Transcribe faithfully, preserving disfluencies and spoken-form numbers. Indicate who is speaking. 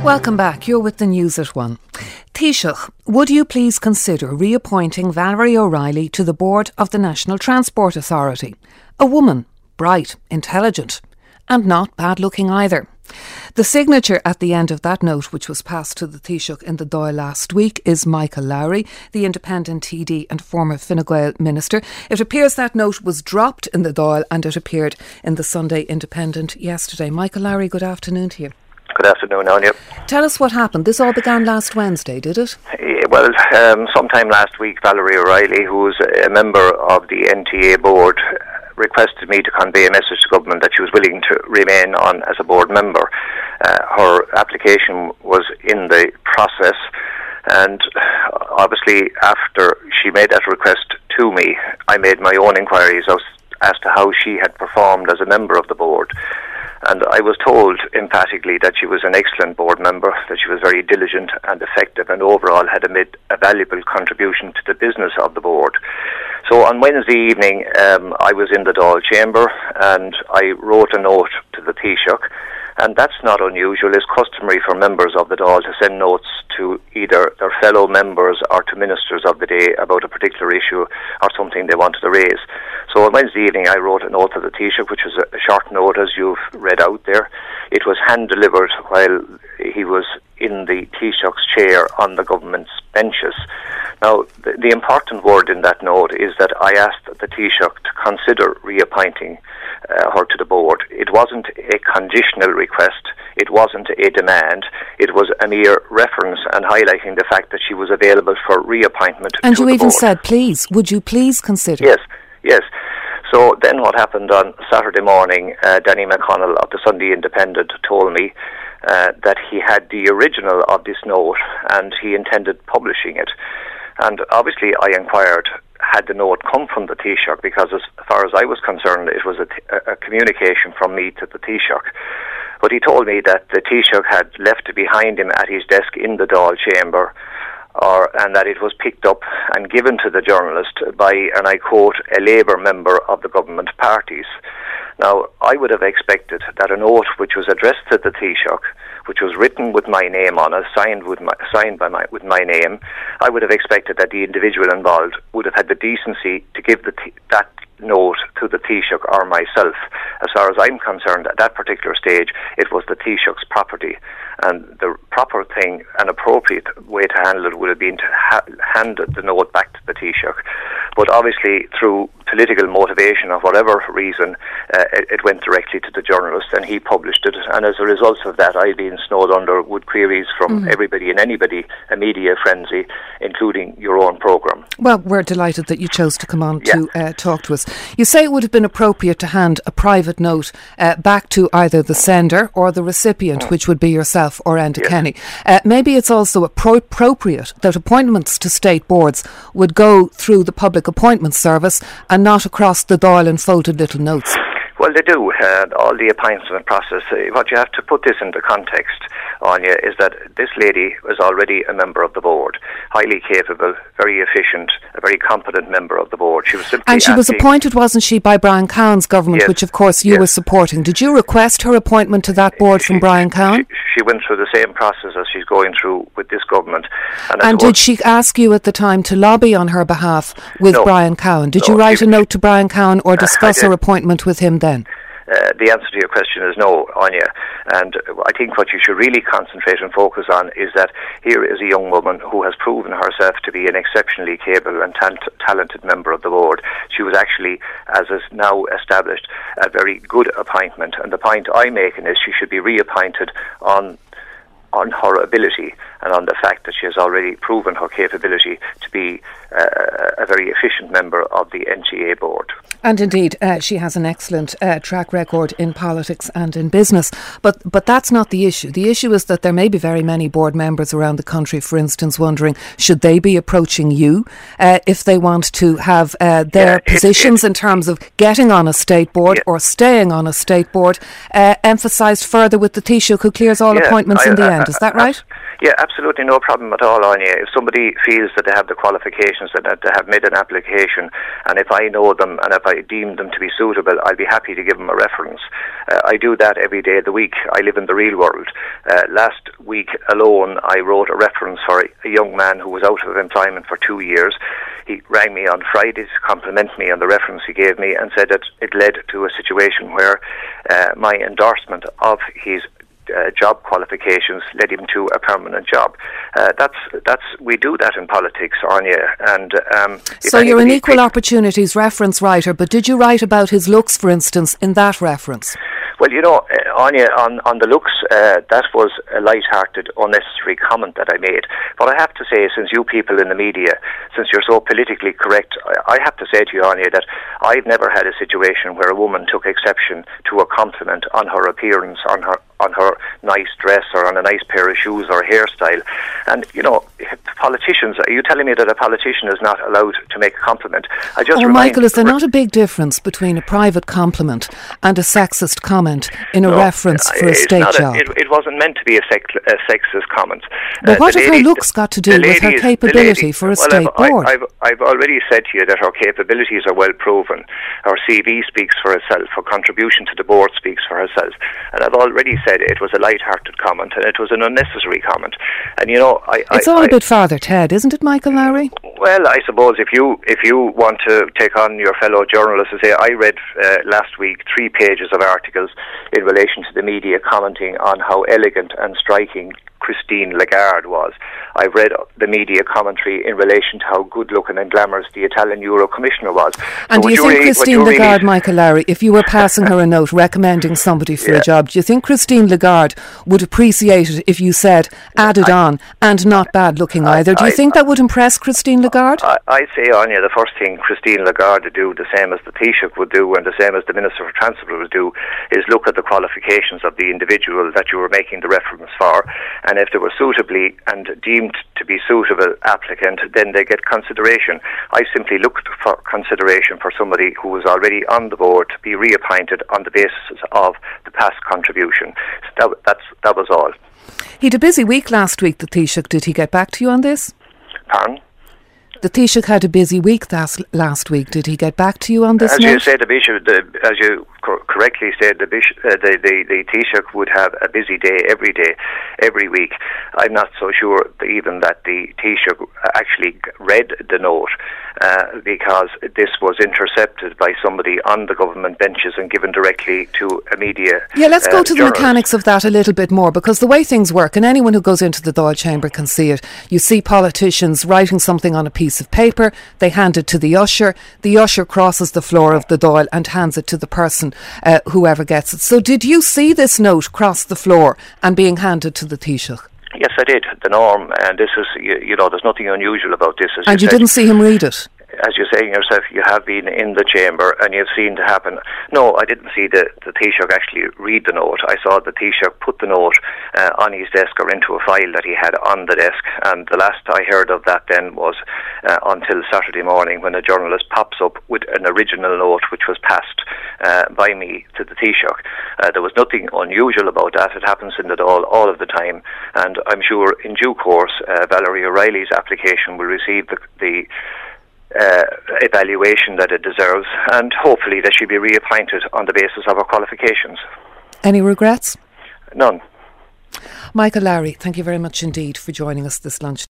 Speaker 1: Welcome back. You're with the news at one. Taoiseach, would you please consider reappointing Valerie O'Reilly to the board of the National Transport Authority? A woman, bright, intelligent, and not bad looking either. The signature at the end of that note, which was passed to the Taoiseach in the Dáil last week, is Michael Lowry, the independent T D and former Fine Gael minister. It appears that note was dropped in the Dáil and it appeared in the Sunday Independent yesterday. Michael Lowry, good afternoon to you.
Speaker 2: Good afternoon, Anya.
Speaker 1: Tell us what happened. This all began last Wednesday, did it?
Speaker 2: Yeah, well, um, sometime last week, Valerie O'Reilly, who's a member of the N T A board, requested me to convey a message to government that she was willing to remain on as a board member. Uh, her application was in the process, and obviously after she made that request to me, I made my own inquiries as, as to how she had performed as a member of the board. And I was told emphatically that she was an excellent board member, that she was very diligent and effective, and overall had made a valuable contribution to the business of the board. So on Wednesday evening, um, I was in the Dáil chamber and I wrote a note to the Taoiseach. And that's not unusual. It's customary for members of the Dáil to send notes to either their fellow members or to ministers of the day about a particular issue or something they wanted to raise. So on Wednesday evening I wrote a note to the Taoiseach, which was a short note as you've read out there. It was hand-delivered while he was in the Taoiseach's chair on the government's benches. Now, the, the important word in that note is that I asked the Taoiseach to consider reappointing uh, her to the board. It wasn't a conditional request, it wasn't a demand, it was a mere reference and highlighting the fact that she was available for reappointment
Speaker 1: and
Speaker 2: to the board.
Speaker 1: And you even said, please, would you please consider?
Speaker 2: Yes, yes. So then what happened on Saturday morning, uh, Danny McConnell of the Sunday Independent told me uh, that he had the original of this note and he intended publishing it. And obviously I inquired, had the note come from the Taoiseach, because as far as I was concerned, it was a, t- a communication from me to the Taoiseach. But he told me that the Taoiseach had left it behind him at his desk in the Dáil chamber, or, and that it was picked up and given to the journalist by, and I quote, a Labour member of the government parties. Now, I would have expected that a note which was addressed to the Taoiseach, which was written with my name on it, signed with my, signed by my, with my name, I would have expected that the individual involved would have had the decency to give the t- that note to the Taoiseach or myself. As far as I'm concerned, at that particular stage, it was the Taoiseach's property. And the proper thing, an appropriate way to handle it would have been to ha- hand the note back to the Taoiseach. But obviously, through political motivation or whatever reason, uh, it, it went directly to the journalist and he published it. And as a result of that, I've been snowed under with queries from mm-hmm. everybody and anybody, a media frenzy, including your own programme.
Speaker 1: Well, we're delighted that you chose to come on
Speaker 2: yeah.
Speaker 1: to uh, talk to us. You say it would have been appropriate to hand a private note uh, back to either the sender or the recipient, mm. which would be yourself or Enda
Speaker 2: yes.
Speaker 1: Kenny. Uh, maybe it's also appro- appropriate that appointments to state boards would go through the Public Appointments Service and not across the Dáil and folded little notes.
Speaker 2: Well, they do. Uh, all the appointment process. Uh, what you have to put this into context, Anya, is that this lady was already a member of the board, highly capable, very efficient, a very competent member of the board. She was simply
Speaker 1: and she was appointed, wasn't she, by Brian Cowen's government,
Speaker 2: yes,
Speaker 1: which of course you
Speaker 2: yes.
Speaker 1: were supporting. Did you request her appointment to that board
Speaker 2: she,
Speaker 1: from Brian Cowen?
Speaker 2: She, she went through the same process as she's going through with this government.
Speaker 1: And, and did she ask you at the time to lobby on her behalf with
Speaker 2: no,
Speaker 1: Brian Cowen? Did
Speaker 2: no,
Speaker 1: you write
Speaker 2: she,
Speaker 1: a note to Brian Cowen or discuss
Speaker 2: uh,
Speaker 1: her appointment with him then?
Speaker 2: Uh, the answer to your question is no, Anya. And I think what you should really concentrate and focus on is that here is a young woman who has proven herself to be an exceptionally capable and ta- talented member of the board. She was actually, as is now established, a very good appointment. And the point I'm making is she should be reappointed on on her ability and on the fact that she has already proven her capability to be uh, a very efficient member of the N T A board.
Speaker 1: And indeed, uh, she has an excellent uh, track record in politics and in business. But but that's not the issue. The issue is that there may be very many board members around the country, for instance, wondering, should they be approaching you uh, if they want to have uh, their
Speaker 2: yeah,
Speaker 1: positions
Speaker 2: it, it,
Speaker 1: in terms of getting on a state board
Speaker 2: yeah.
Speaker 1: or staying on a state board uh, emphasised further with the Taoiseach, who clears all
Speaker 2: yeah,
Speaker 1: appointments
Speaker 2: I,
Speaker 1: in the
Speaker 2: I,
Speaker 1: end. Is that right?
Speaker 2: Yeah, absolutely no problem at all, Anya. If somebody feels that they have the qualifications and that they have made an application, and if I know them and if I deem them to be suitable, I'll be happy to give them a reference. Uh, I do that every day of the week. I live in the real world. Uh, last week alone, I wrote a reference for a young man who was out of employment for two years. He rang me on Friday to compliment me on the reference he gave me and said that it led to a situation where uh, my endorsement of his Uh, job qualifications led him to a permanent job. Uh, that's that's we do that in politics, Anya. And um,
Speaker 1: so you're an equal opportunities reference writer, but did you write about his looks, for instance, in that reference?
Speaker 2: Well, you know, uh, Anya, on, on the looks, uh, that was a light-hearted, unnecessary comment that I made. But I have to say, since you people in the media, since you're so politically correct, I, I have to say to you, Anya, that I've never had a situation where a woman took exception to a compliment on her appearance, on her on her nice dress or on a nice pair of shoes or hairstyle. And, you know, politicians, are you telling me that a politician is not allowed to make a compliment? I just
Speaker 1: oh, Michael, is there not a big difference between a private compliment and a sexist comment in a
Speaker 2: no,
Speaker 1: reference for a state
Speaker 2: a,
Speaker 1: job?
Speaker 2: It, it wasn't meant to be a, sex, a sexist comment.
Speaker 1: But
Speaker 2: uh,
Speaker 1: what have
Speaker 2: lady,
Speaker 1: her looks got to do with
Speaker 2: ladies,
Speaker 1: her capability
Speaker 2: lady,
Speaker 1: for a
Speaker 2: well,
Speaker 1: state
Speaker 2: I've,
Speaker 1: board?
Speaker 2: I, I've, I've already said to you that her capabilities are well proven. Her C V speaks for herself. Her contribution to the board speaks for herself. And I've already said it was a light-hearted comment, and it was an unnecessary comment. And you know, I,
Speaker 1: it's
Speaker 2: I,
Speaker 1: all
Speaker 2: I,
Speaker 1: a bit Father Ted, isn't it, Michael Lowry?
Speaker 2: Well, I suppose if you if you want to take on your fellow journalists and say, I read uh, last week three pages of articles in relation to the media commenting on how elegant and striking Christine Lagarde was. I've read the media commentary in relation to how good-looking and glamorous the Italian Euro Commissioner was.
Speaker 1: And
Speaker 2: so
Speaker 1: do you think
Speaker 2: really,
Speaker 1: Christine
Speaker 2: really
Speaker 1: Lagarde, Michael Lowry, if you were passing her a note recommending somebody for
Speaker 2: yeah.
Speaker 1: a job, do you think Christine Lagarde would appreciate it if you said added
Speaker 2: I,
Speaker 1: on and not bad-looking
Speaker 2: I,
Speaker 1: either? Do you
Speaker 2: I,
Speaker 1: think that would impress Christine Lagarde?
Speaker 2: I, I'd say, Anya, the first thing Christine Lagarde would do, the same as the Taoiseach would do and the same as the Minister for Transport would do, is look at the qualifications of the individual that you were making the reference for, and if they were suitably and deemed to be suitable applicant, then they get consideration. I simply looked for consideration for somebody who was already on the board to be reappointed on the basis of the past contribution. So that, that's, that was all.
Speaker 1: He had a busy week last week, the Taoiseach. Did he get back to you on this?
Speaker 2: Pardon?
Speaker 1: The Taoiseach had a busy week last, last week. Did he get back to you on this
Speaker 2: As
Speaker 1: note?
Speaker 2: you said, the Bishop, the, as you cor- correctly said, the, Bishop, uh, the, the, the Taoiseach would have a busy day every day, every week. I'm not so sure that even that the Taoiseach actually read the note uh, because this was intercepted by somebody on the government benches and given directly to a media
Speaker 1: Yeah, let's
Speaker 2: uh,
Speaker 1: go to the
Speaker 2: journalist.
Speaker 1: mechanics of that a little bit more, because the way things work, and anyone who goes into the Dáil chamber can see it, you see politicians writing something on a piece of paper, they hand it to the usher, the usher crosses the floor of the Dáil and hands it to the person, uh, whoever gets it. So did you see this note cross the floor and being handed to the Taoiseach?
Speaker 2: Yes, I did. The norm, and this is, you, you know, there's nothing unusual about this. As
Speaker 1: and you,
Speaker 2: you
Speaker 1: didn't see him read it?
Speaker 2: As you're saying yourself, you have been in the chamber and you've seen it happen. No, I didn't see the, the Taoiseach actually read the note. I saw the Taoiseach put the note uh, on his desk or into a file that he had on the desk, and the last I heard of that then was uh, until Saturday morning, when a journalist pops up with an original note which was passed uh, by me to the Taoiseach. Uh, there was nothing unusual about that. It happens in the Dáil all of the time, and I'm sure in due course uh, Valerie O'Reilly's application will receive the, the Uh, evaluation that it deserves, and hopefully that she'll be reappointed on the basis of her qualifications.
Speaker 1: Any regrets?
Speaker 2: None.
Speaker 1: Michael Lowry, thank you very much indeed for joining us this lunch.